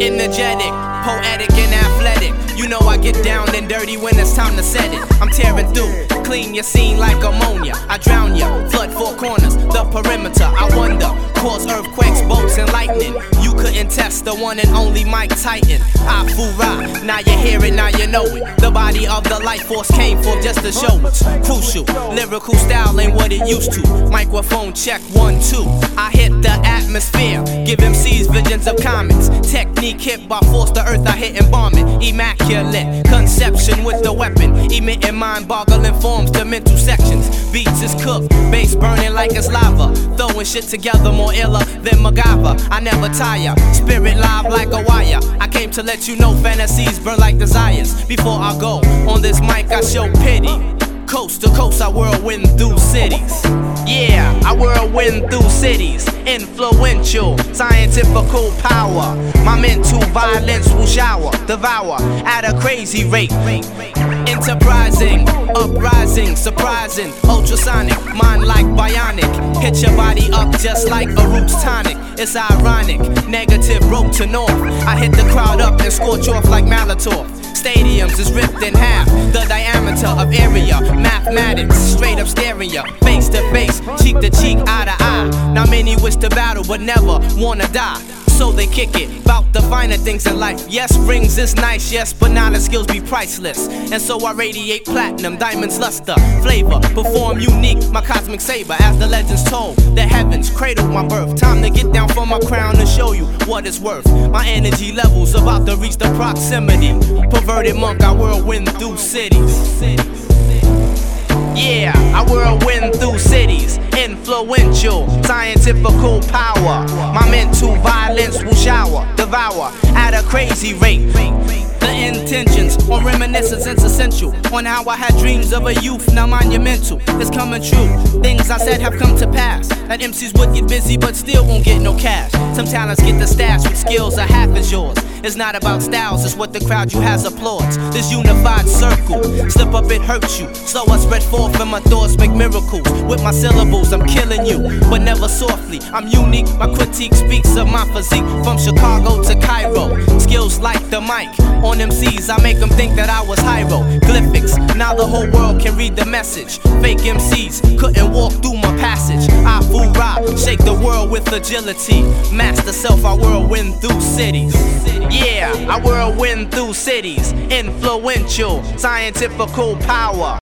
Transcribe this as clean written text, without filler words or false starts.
Energetic, poetic and athletic. You know I get down and dirty when it's time to set it. I'm tearing through, clean your scene like ammonia. I drown ya, flood four corners, the perimeter. I wonder, cause earthquakes, bolts and lightning. You couldn't test the one and only Mike Titan. I fool now you hear it, now you know it. The body of the life force came forth just to show it's crucial. Lyrical style ain't what it used to. Microphone check 1, 2. I hit the atmosphere, give MCs visions of comets. Technique hit by force, the earth I hit and bomb it. Immaculate conception with the weapon, emitting mind-boggling forms to mental sections. Beats is cooked, bass burning like it's lava. Throwing shit together more iller than MacGyver. I never tire, spirit live like a wire. I came to let you know fantasies burn like desires. Before I go on this mic, I show pity. Coast to coast, I whirlwind through cities. Yeah, I whirlwind through cities. Influential, scientifical power. My mental violence will shower, devour at a crazy rate. Enterprising, uprising, surprising, ultrasonic, mind like bionic. Hit your body up just like a roots tonic. It's ironic, negative rope to north. I hit the crowd up and scorch off like Molotov. Stadiums is ripped in half, the diameter of area. Mathematics, straight up staring ya, face to face, cheek to cheek, eye to eye. Now many wish to battle but never wanna die, so they kick it, bout the finer things in life. Yes, rings is nice, yes, but knowledge skills be priceless. And so I radiate platinum, diamonds luster, flavor, perform unique, my cosmic saber. As the legends told, the heavens cradled my birth. Time to get down from my crown and show you what it's worth. My energy levels about to reach the proximity. Perverted monk, I whirlwind through cities. Yeah, I whirlwind through cities. Influential, scientifical power. My mental violence will shower, devour at a crazy rate. The intentions on reminiscence is essential. On how I had dreams of a youth, now monumental. It's coming true, things I said have come to pass. That MCs would get busy but still won't get no cash. Some talents get the stash with skills are half as yours. It's not about styles, it's what the crowd you has applauds. This unified circle, slip up it hurts you. So I spread forth and my thoughts make miracles. With my syllables I'm killing you, but never softly. I'm unique, my critique speaks of my physique. From Chicago to Cairo, skills like the mic. On MCs I make them think that I was hieroglyphics. Now the whole world can read the message. Fake MCs couldn't walk through my passage. I fool rock, shake the world with agility. Master self, I whirlwind through cities. Yeah, I whirlwind through cities. Influential, scientifical power.